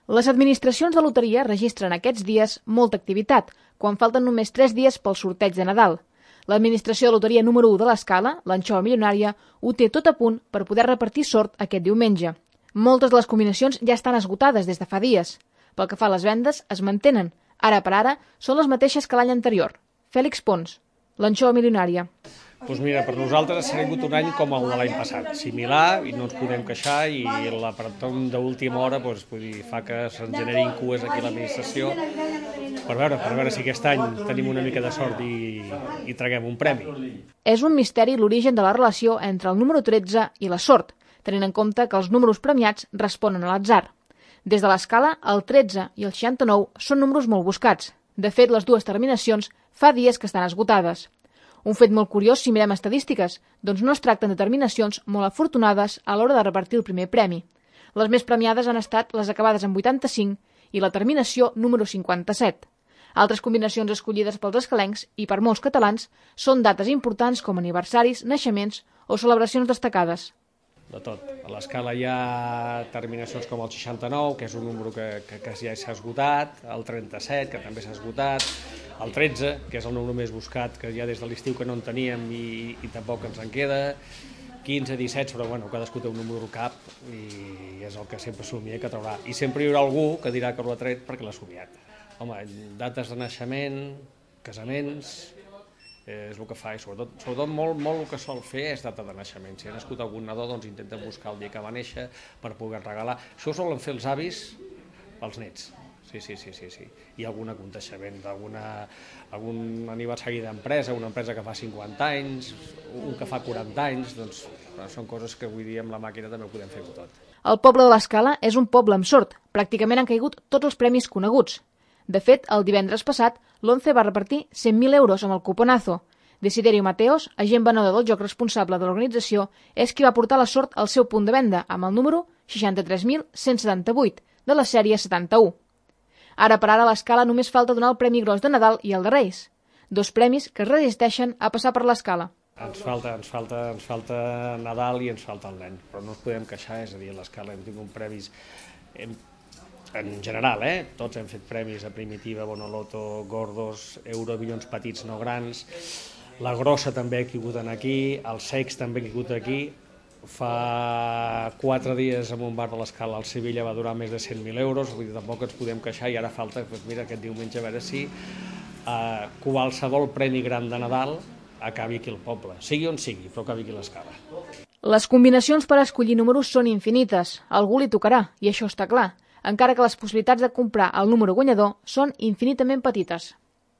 Les administracions de loteria registren aquests dies molta activitat, quan falten només 3 dies pel sorteig de Nadal. L'administració de loteria número 1 de l'Escala, l'Anxova Milionària, ho té tot a punt per poder repartir sort aquest diumenge. Moltes de les combinacions ja estan esgotades des de fa dies. Pel que fa a les vendes, es mantenen. Ara per ara, són les mateixes que l'any anterior. Fèlix Pons, l'Anxova Milionària. Doncs mira, per nosaltres ha sigut un any com el de l'any passat, similar, i no ens podem queixar, i l'apretó d'última hora fa que se'n generin cues aquí a l'administració per veure si aquest any tenim una mica de sort i traguem un premi. És un misteri l'origen de la relació entre el número 13 i la sort, tenint en compte que els números premiats responen a l'atzar. Des de l'Escala, el 13 i el 69 són números molt buscats. De fet, les dues terminacions fa dies que estan esgotades. Un fet molt curiós si mirem estadístiques, doncs no es tracten de terminacions molt afortunades a l'hora de repartir el primer premi. Les més premiades han estat les acabades en 85 i la terminació número 57. Altres combinacions escollides pels escalencs i per molts catalans són dates importants com aniversaris, naixements o celebracions destacades. De tot. A l'Escala hi ha terminacions com el 69, que és un número que ja s'ha esgotat, el 37, que també s'ha esgotat, el 13, que és el número més buscat, que ja des de l'estiu que no en teníem i tampoc ens en queda, 15, 17, però bueno, cadascú té un número al cap i és el que sempre somia que traurà. I sempre hi haurà algú que dirà que l'ha tret perquè l'ha somiat. Home, dates de naixement, casaments, és el que fa, i sobretot molt el que sol fer és data de naixement. Si ha nascut algun nadó, doncs intenten buscar el dia que va néixer per poder regalar. Això ho solen fer els avis als nets. Sí. Hi ha algun aconteixement, algun aniversari d'empresa, una empresa que fa 50 anys, un que fa 40 anys, doncs són coses que avui dia amb la màquina també ho podem fer tot. El poble de l'Escala és un poble amb sort. Pràcticament han caigut tots els premis coneguts. De fet, el divendres passat, l'11 va repartir 100.000 euros amb el cuponazo. Desiderio Mateos, agent venedor del joc responsable de l'organització, és qui va portar la sort al seu punt de venda amb el número 63.178 de la sèrie 71. Ara per ara a l'Escala només falta donar el Premi Gros de Nadal i el de Reis, 2 premis que es resisteixen a passar per l'Escala. Ens falta Nadal i ens falta el nen, però no ens podem queixar, és a dir, a l'Escala hem tingut premis en general, tots hem fet premis a Primitiva, Bonoloto, Gordos, Eurobilions petits no grans, la grossa també ha caigut aquí, el sex també ha caigut aquí. Fa 4 dies en un bar de l'Escala al Sevilla va durar més de 100.000 euros, vull dir, tampoc ens podem queixar i ara falta, mira, aquest diumenge a veure si qualsevol premi gran de Nadal acabi aquí al poble, sigui on sigui, però acabi aquí a l'Escala. Les combinacions per escollir números són infinites, a algú li tocarà, i això està clar, encara que les possibilitats de comprar el número guanyador són infinitament petites.